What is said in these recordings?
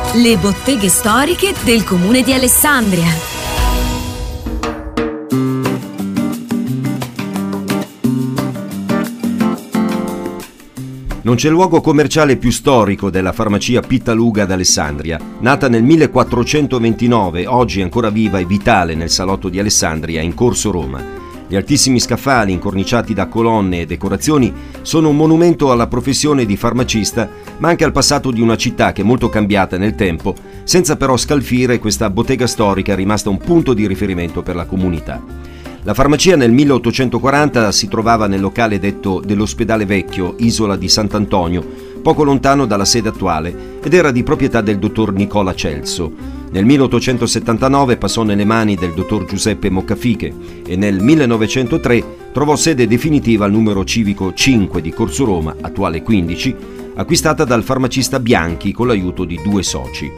Le botteghe storiche del comune di Alessandria. Non c'è luogo commerciale più storico della farmacia Pittaluga ad Alessandria. Nata nel 1429, oggi ancora viva e vitale nel salotto di Alessandria, in Corso Roma. Gli altissimi scaffali, incorniciati da colonne e decorazioni, sono un monumento alla professione di farmacista, ma anche al passato di una città che è molto cambiata nel tempo, senza però scalfire questa bottega storica rimasta un punto di riferimento per la comunità. La farmacia nel 1840 si trovava nel locale detto dell'Ospedale Vecchio, isola di Sant'Antonio, poco lontano dalla sede attuale, ed era di proprietà del dottor Nicola Celso. Nel 1879 passò nelle mani del dottor Giuseppe Moccafiche e nel 1903 trovò sede definitiva al numero civico 5 di Corso Roma, attuale 15, acquistata dal farmacista Bianchi con l'aiuto di 2 soci.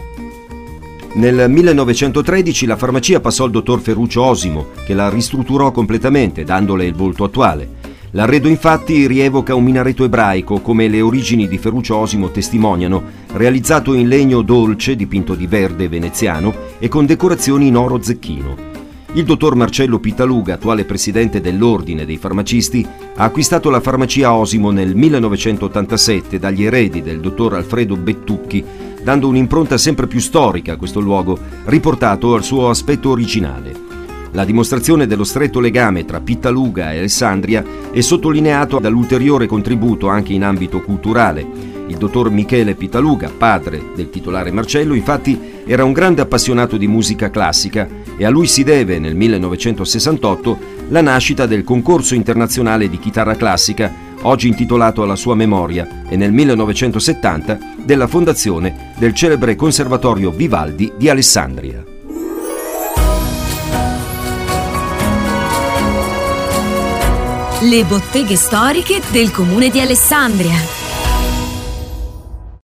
Nel 1913 la farmacia passò al dottor Ferruccio Osimo, che la ristrutturò completamente, dandole il volto attuale. L'arredo infatti rievoca un minareto ebraico, come le origini di Ferruccio Osimo testimoniano, realizzato in legno dolce, dipinto di verde veneziano e con decorazioni in oro zecchino. Il dottor Marcello Pittaluga, attuale presidente dell'Ordine dei Farmacisti, ha acquistato la farmacia Osimo nel 1987 dagli eredi del dottor Alfredo Bettucchi, dando un'impronta sempre più storica a questo luogo, riportato al suo aspetto originale. La dimostrazione dello stretto legame tra Pittaluga e Alessandria è sottolineato dall'ulteriore contributo anche in ambito culturale. Il dottor Michele Pittaluga, padre del titolare Marcello, infatti era un grande appassionato di musica classica e a lui si deve, nel 1968, la nascita del concorso internazionale di chitarra classica, oggi intitolato alla sua memoria, e nel 1970 della fondazione del celebre Conservatorio Vivaldi di Alessandria. Le botteghe storiche del comune di Alessandria.